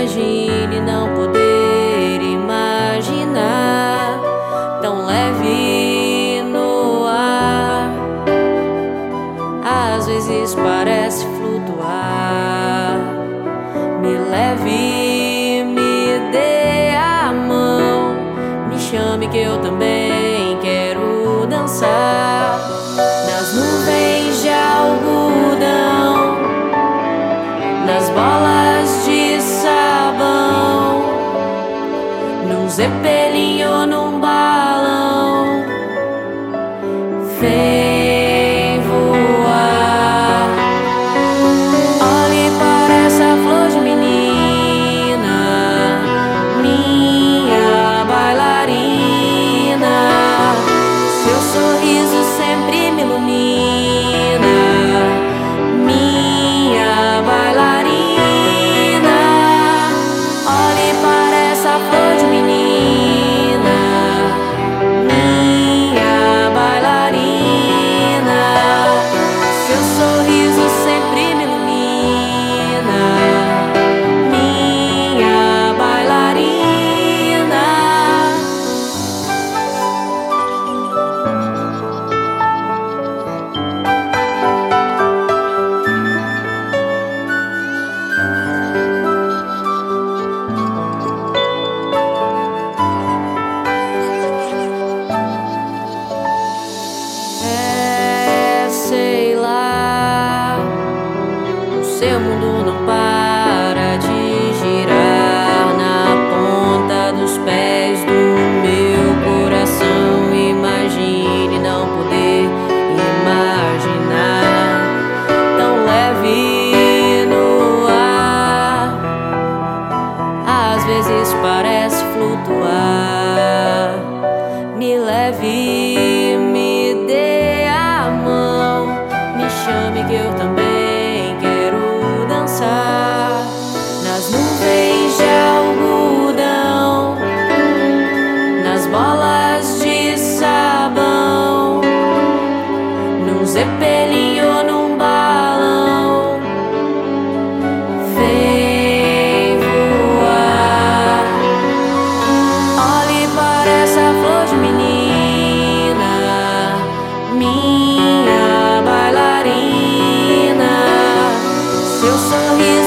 imagine não poder imaginar, tão leve no ar, às vezes parece flutuar. Me leve, me dê a mão, me chame que eu também quero dançar nas nuvens de algodão, nas bolas de sabão, num zeppelin ou num balão. Vem voar, olhe para essa flor de menina, minha bailarina. Seu sorriso sempre me ilumina, minha bailarina. Olhe para essa flor de menina, minha bailarina. Seu sorriso sempre me ilumina, minha bailarina. Sei lá, o seu mundo não para de girar na ponta dos pés do meu coração. Imagine não poder imaginar, tão leve no ar, às vezes parece flutuar. Me leve, me dê a mão, me chame que eu também quero dançar nas nuvens de algodão, nas bolas de sabão, num zeppelin ou num balão. Vem voar, olhe para essa flor de menina, minha bailarina. Seu sorriso